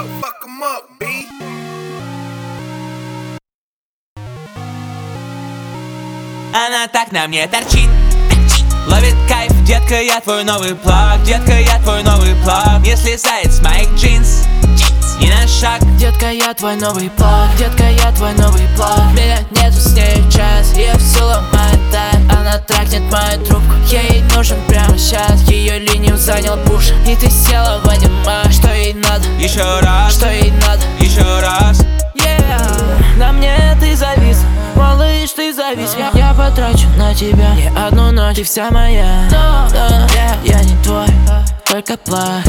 Fuck 'em up, B. Она так на мне торчит, ловит кайф, детка, я твой новый плаг. Детка, я твой новый плаг. Не слезает с моих джинс ни на шаг. Детка, я твой новый плаг. Детка, я твой новый плаг. Меня нету с ней час, я все ломает так. Она трахнет мою трубку, я ей нужен прямо сейчас. Ее линию занял пуш, и ты села в аниме. Что ей надо? Еще раз, Что ей надо? еще раз. На мне ты завис, малыш, ты завис. Я потрачу на тебя не одну ночь, ты вся моя. Я не твой, только плачь.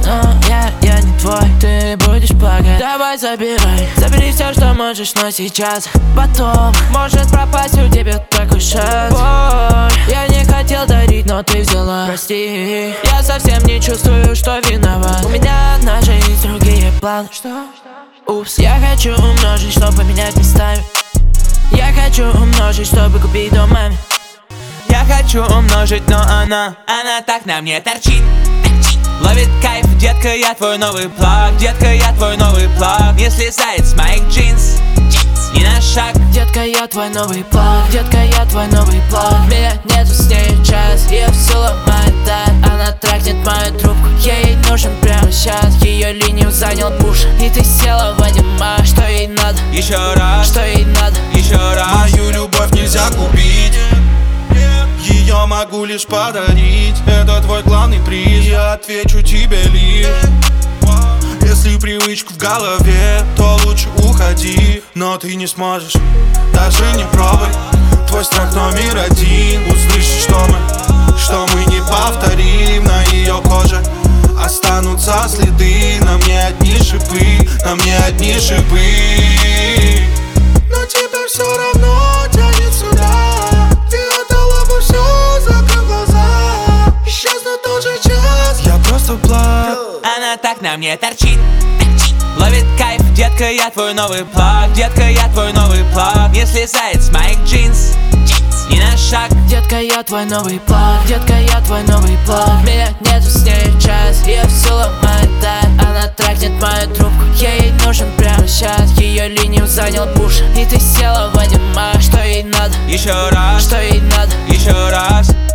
Я не твой, ты будешь плакать. Давай забери все, что можешь, но сейчас. Потом может пропасть у тебя такой шанс. Я не хотел дарить, но ты взяла. Прости, я совсем не чувствую, что виноват. У меня на жизнь другие планы. Что? Упс, я хочу умножить, чтобы поменять местами. Я хочу умножить, чтобы купить дом маме. Я хочу умножить, но она так на мне торчит, ловит кайф, детка, я твой новый плаг. Детка, я твой новый плаг. Не слезает с моих джинс ни на шаг. Детка, я твой новый плаг. Детка, я твой новый плаг. Меня нету с ней час, я все ломает так. Она трахнет мою трубку, я ей нужен прямо сейчас. Ее линию занял пуш, и ты села в аниме. Что ей надо? Еще раз, Что ей надо? еще раз. Мою любовь нельзя купить, ее могу лишь подарить. Это твой главный приз, я отвечу тебе лишь. Если привычка в голове, то лучше уходи. Но ты не сможешь, даже не пробуй. Твой страх номер один. Услышишь, что мы не повторим. На ее коже останутся следы. На мне одни шипы, на мне одни шипы. Но тебе все равно тянет сюда. Ты отдала бы все, закрыв глаза. Исчезнет тот же час, я просто плачу. Она так на мне торчит, ловит кайф, детка, я твой новый плаг. Детка, я твой новый плаг. Не слезает с моих джинс ни на шаг. Детка, я твой новый плаг. Детка, я твой новый плаг. Меня нету с ней час, я все ломает так. Она трахнет мою трубку, я ей нужен прямо сейчас. Ее линию занял пуш, и ты села в аниме. Что ей надо? Еще раз, Что ей надо? еще раз.